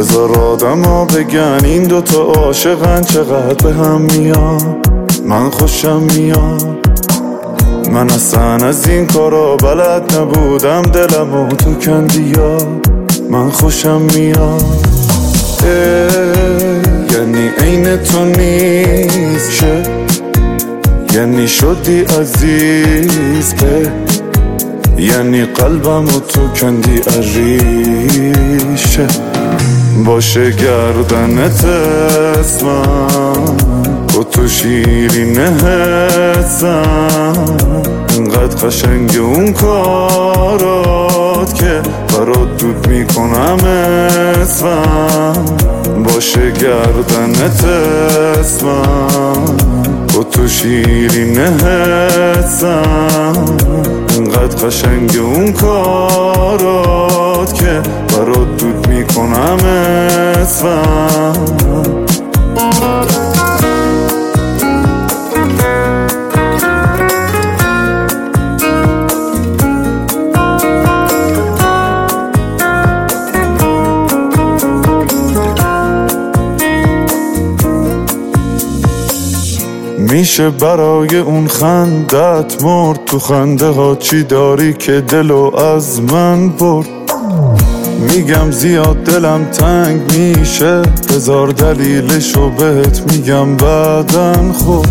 بذار آدما بگن این دوتا عاشقن چقدر به هم میان. من خوشم میاد، من اصلا از این کارا بلد نبودم، دلمو تو کندیا. من خوشم میاد، یعنی عین تو نیست شه، یعنی شدی عزیز به، یعنی قلبمو تو کندی عریشه. باشه گردنت اسمم و تو شیرینه حسم، انقدر قشنگ اون کارات که برات دود میکنم اسمم. باشه گردنت اسمم و تو شیرینه حسم، انقدر قشنگ اون کارات که برات دود میکنم اسمم. میشه برای اون خندت مرد، تو خنده ها چی داری که دلو از من برد. میگم زیاد دلم تنگ میشه، هزار دلیلشو بهت میگم بعدن خود.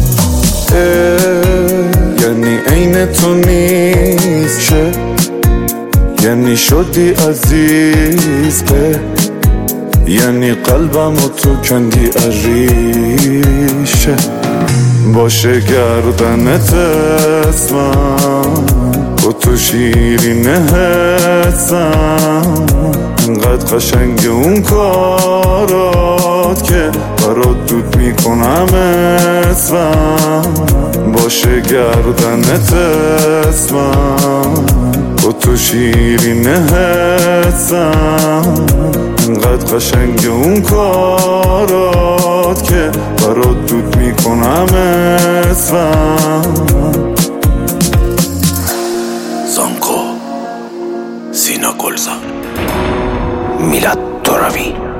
یعنی عین تو نیست شه، یعنی شدی عزیز به، یعنی قلبمو تو کندی عریشه. باشه گردنت اسمم و تو شیرینه حسم، انقدر قشنگ اون کارات که برات دود میکنم اسمم. باشه گردنت اسمم و تو شیرینه حسم، انقدر قشنگ اون کارات که برات دود میکنم اسمم. زانکو، سینا گلزار، میلاد ترابی.